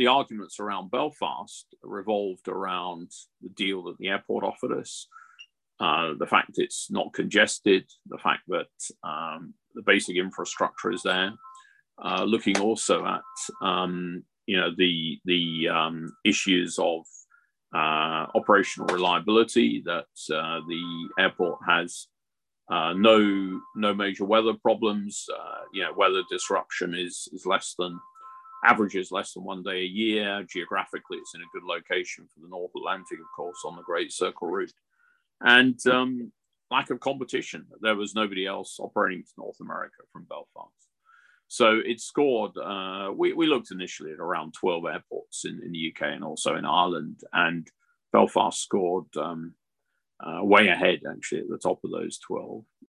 the arguments around Belfast revolved around the deal that the airport offered us, the fact it's not congested, the fact that the basic infrastructure is there. Looking also at the issues of operational reliability, that the airport has no major weather problems. Weather disruption is less than averages less than 1 day a year. Geographically, it's in a good location for the North Atlantic, of course, on the Great Circle route. And lack of competition. There was nobody else operating to North America from Belfast. So it scored, we looked initially at around 12 airports in the UK and also in Ireland, and Belfast scored way ahead, actually, at the top of those 12.